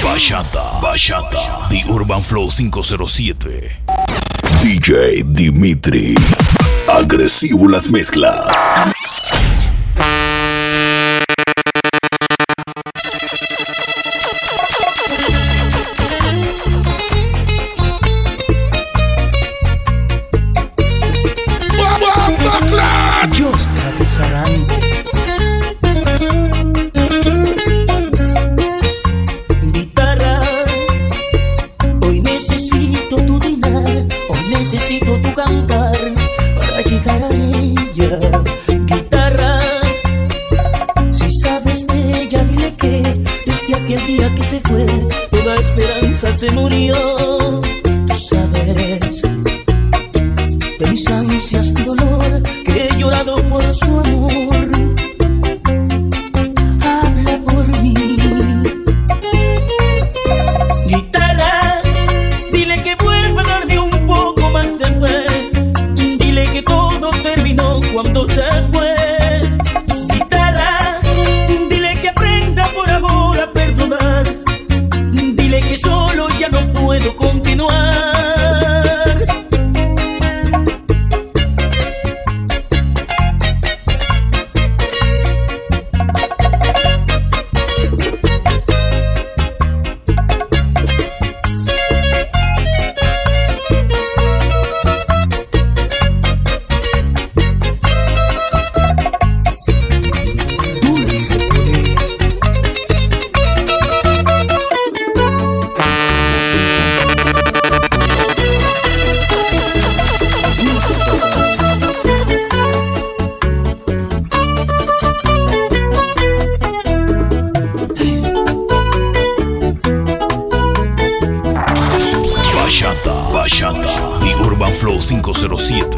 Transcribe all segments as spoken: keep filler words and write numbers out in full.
Bachata, Bachata, The Urban Flow cinco cero siete. D J Dimitri. Agresivo las mezclas. Necesito tu cantar para llegar a ella. Guitarra, si sabes de ella, dile que desde aquel día que se fue, toda esperanza se murió. Tú sabes de mis ansias y dolor, que he llorado por su amor. Habla por mí. Guitarra, dile que vuelva a darme un poco más de fe. Dile que todo terminó cuando se fue. Guitarra, dile que aprenda por amor a perdonar. Dile que solo ya no puedo continuar. Bachata, The Urban Flow cinco cero siete.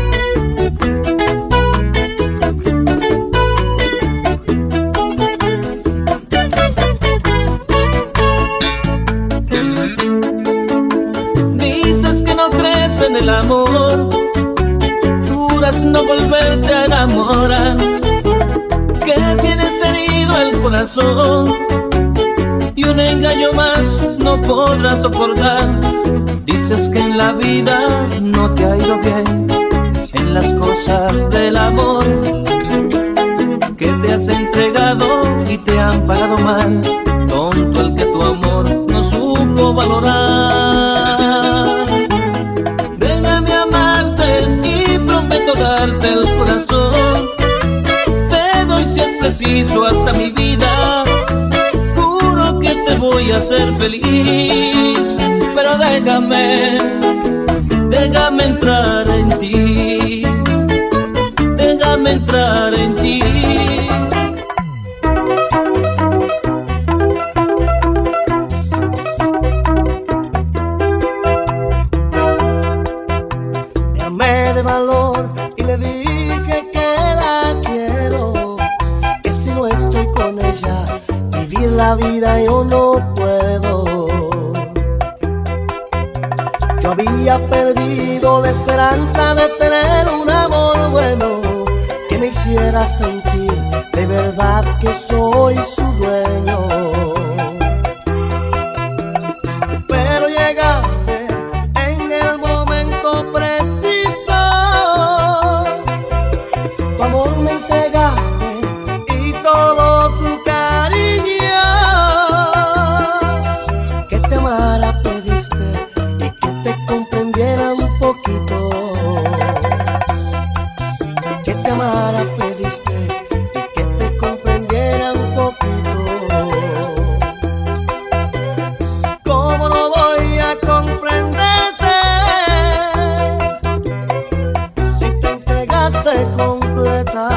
Dices que no crees en el amor, juras no volverte a enamorar, que tienes herido el corazón y un engaño más no podrás soportar. Dices que en la vida no te ha ido bien, en las cosas del amor, que te has entregado y te han pagado mal. Tonto el que tu amor no supo valorar. Déjame amarte y prometo darte el corazón. Te doy si es preciso hasta mi vida. Juro que te voy a hacer feliz. Pero déjame, déjame entrar en ti, déjame entrar en ti. Me armé de valor y le dije que la quiero, que si no estoy con ella, vivir la vida yo no puedo. Yo había perdido la esperanza de tener un amor bueno, que me hiciera sentir de verdad que soy su dueño. Pero llegaste en el momento preciso, tu amor me entregaste y todo tu cariño. Que te amara pediste, un poquito, que te amara pediste y que te comprendiera un poquito. ¿Cómo no voy a comprenderte si te entregaste completa?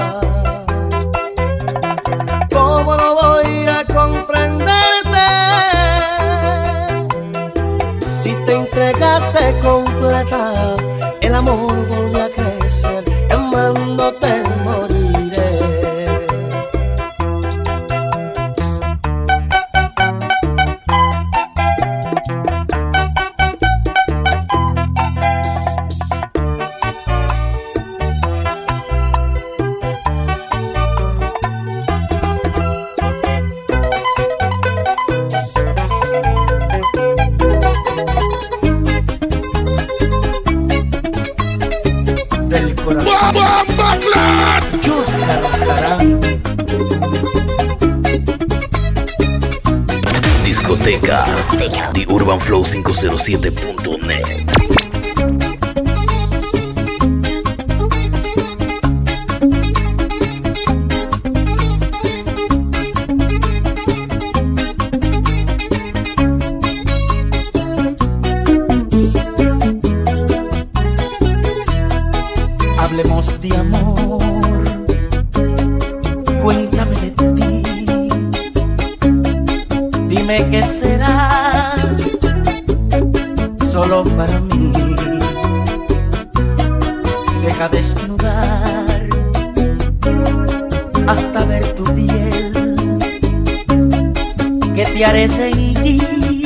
¿Cómo no voy a comprenderte si te entregaste completa? El amor volvió a crecer, amándote moriré. discoteca, The Urban Flow cinco cero siete punto net. Hablemos de amor, cuéntame de ti, dime qué serás solo para mí. Deja desnudar hasta ver tu piel, que te haré sentir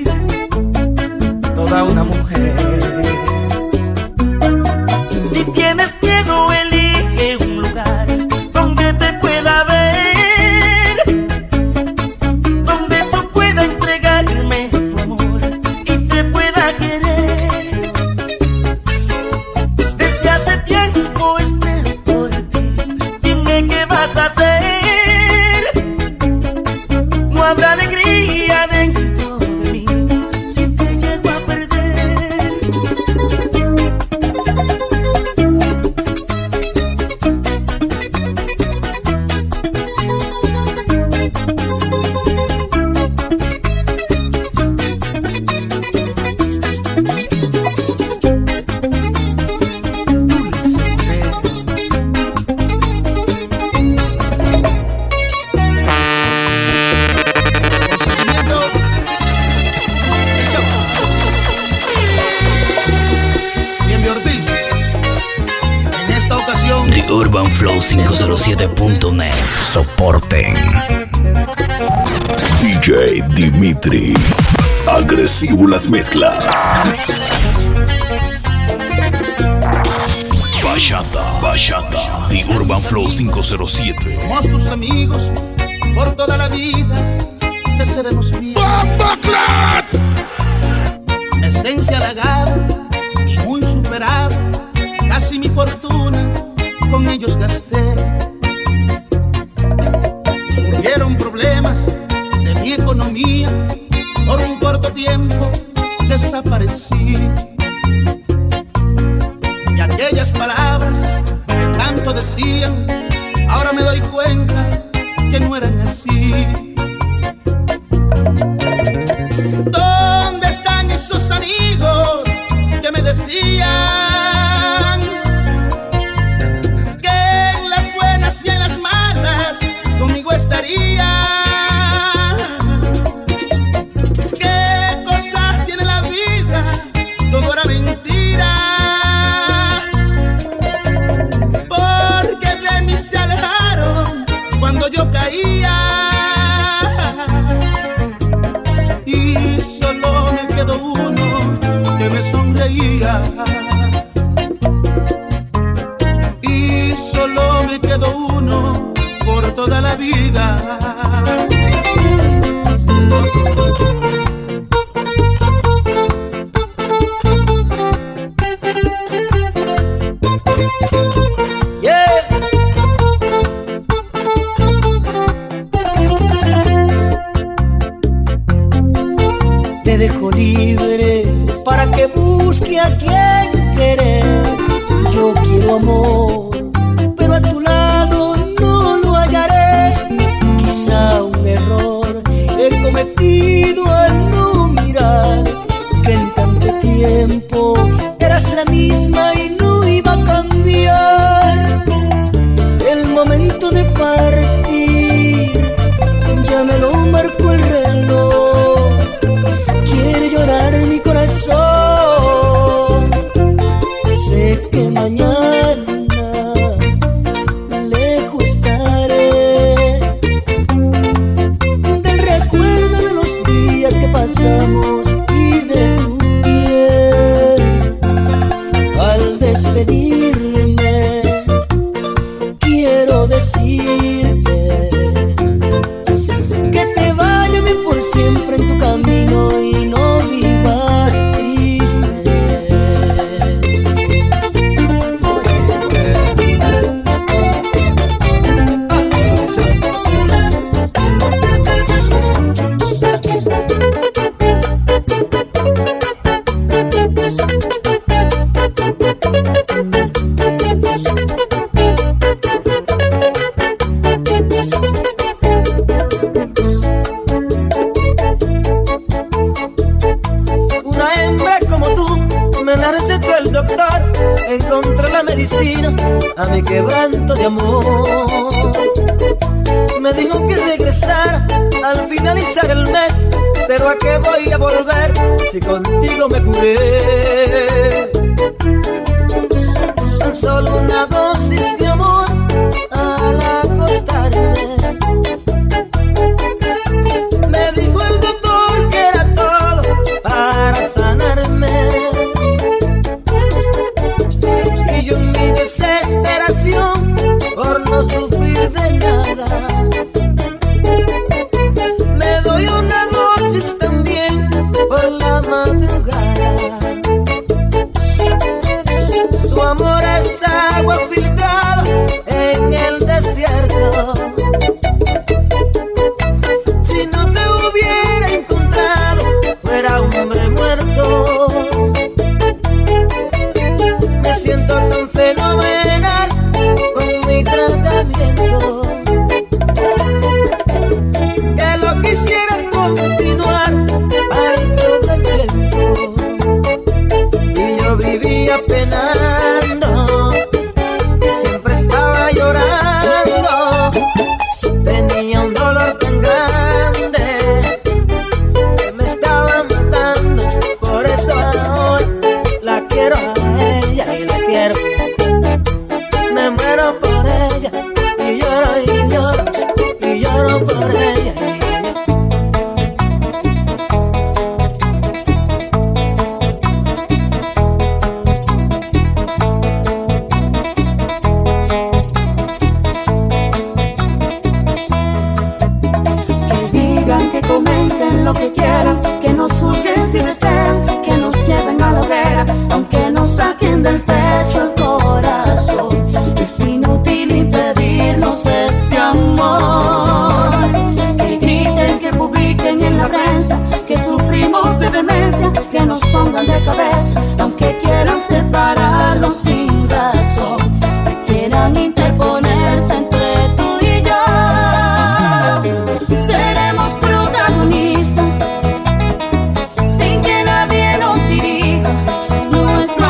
toda una mujer. Si tienes miedo, elige un lugar donde te pueda ver, donde tú puedas entregarme tu amor y te pueda querer. Desde hace tiempo espero por ti, dime qué vas a hacer. No habrá alegría dentro de mí si te llego a perder. The Urban Flow cinco cero siete punto net. Soporten D J Dimitri. Agresivo las mezclas. Bachata, Bachata. The Urban Flow cinco cero siete. Somos tus amigos por toda la vida, te seremos fieles. Esencia halagada y muy superada, casi mi fortuna con ellos gasté. Surgieron problemas de mi economía, por un corto tiempo desaparecí. Y aquellas palabras que tanto decían, ahora me doy cuenta que no eran así. ¿Dónde están esos amigos que me decían y en las malas conmigo estaría? ¿Qué cosas tiene la vida? Todo era mentira, porque de mí se alejaron cuando yo caía. Y solo me quedó uno que me sonreía. Y solo me quedó uno por toda la vida. Yeah. Te dejo libre para que busque a quien querer. Yo quiero amor, pero a tu lado no lo hallaré. Quizá un error he cometido al no mirar que en tanto tiempo eras la misma y no iba a cambiar. El momento de partir ya me lo marcó el reloj. Quiere llorar mi corazón, sé que mañana a mi quebranto de amor. Me dijo que regresara al finalizar el mes, pero ¿a qué voy a volver si contigo me curé? Tan solo una dosis de amor al acostarme. Me dijo el doctor que era todo para sanarme. Y yo en mi desesperación por no sufrir de nada, me doy una dosis también por la madrugada. Tu amor es agua filtrada en el desierto. Si no te hubiera encontrado, fuera hombre muerto. Me siento tan fenomenal con mi tratamiento que lo quisiera continuar ahí todo el tiempo. Y yo vivía penando, y siempre estaba llorando. Tenía un dolor tan grande que me estaba matando. Por eso ahora la quiero a ella y la quiero. Me muero por ella y lloro y lloro y lloro por ella. Lo que quieran, que nos juzguen si desean, que nos lleven a la hoguera, aunque nos saquen del pecho el corazón. Es inútil impedirnos este amor. Que griten, que publiquen en la prensa que sufrimos de demencia, que nos pongan de cabeza, aunque quieran separarnos sin razón, que quieran interponerse entre tú y yo. Seremos protagonistas sin que nadie nos dirija. Nuestro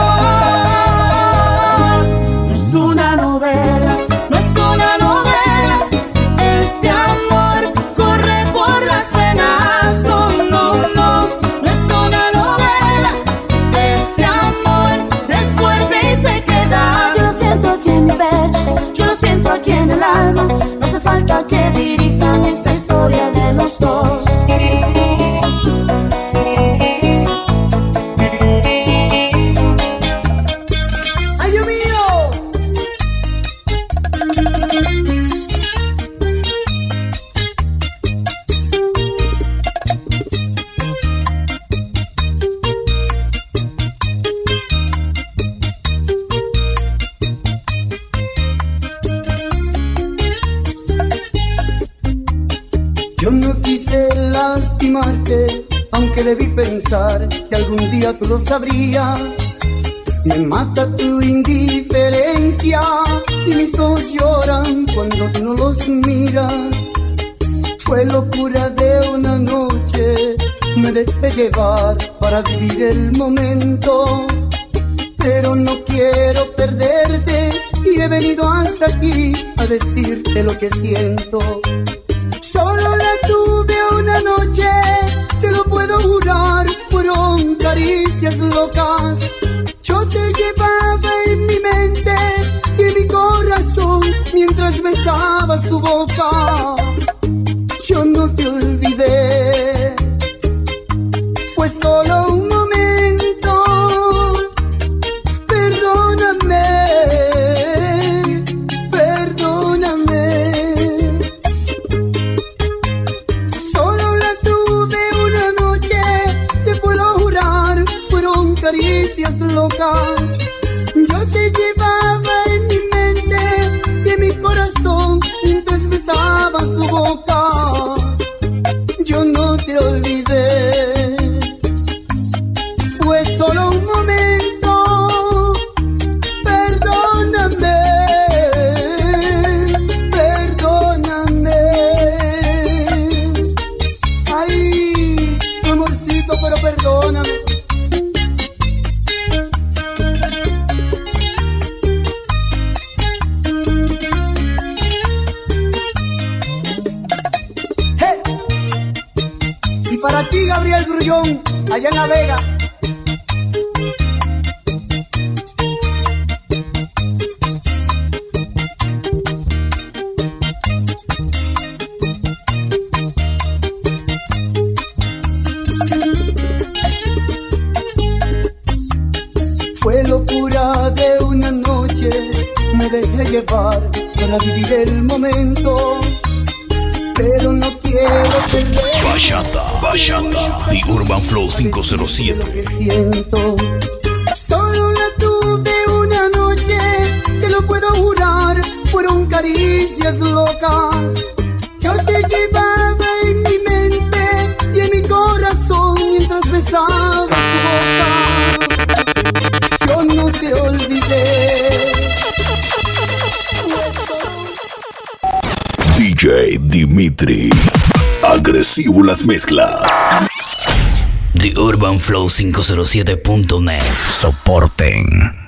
amor no es una novela, no es una novela. Este amor corre por las venas. No, no, no, no es una novela. Este amor es fuerte y se queda. Yo lo siento aquí en mi pecho, yo lo siento aquí en el alma. No hace falta que dirijan esta historia de los dos. ¡Ay, Dios mío! Yo no quise lastimarte, aunque debí pensar que algún día tú lo sabrías. Me mata tu indiferencia y mis ojos lloran cuando tú no los miras. Fue locura de una noche, me dejé llevar para vivir el momento. Pero no quiero perderte y he venido hasta aquí a decirte lo que siento. Solo la tuve una noche, te lo puedo jurar, fueron caricias locas. Yo te llevaba en mi mente y en mi corazón mientras besaba su boca. Yo no te olvidé, fue solo un momento. Perdóname, perdóname. Solo la tuve una noche, te puedo jurar, fueron caricias locas. Yo te llevaba en mi mente y en mi corazón mientras besaba su boca. Yo no te olvidé, fue solo un momento. Perdóname, perdóname. Ay, amorcito, pero perdóname. para ti, Gabriel Grullón, allá en La Vega. Fue locura de una noche, me dejé llevar para vivir el momento, pero no quiero perder. Bachata, Bachata, The Urban Flow cinco cero siete. Lo que siento, solo la tuve una noche, te lo puedo jurar, fueron caricias locas. Yo te llevaba en mi mente y en mi corazón mientras besaba tu boca. Yo no te olvidé. D J Dimitri, agresivo las mezclas. The Urban Flow cinco cero siete punto net. Soporten.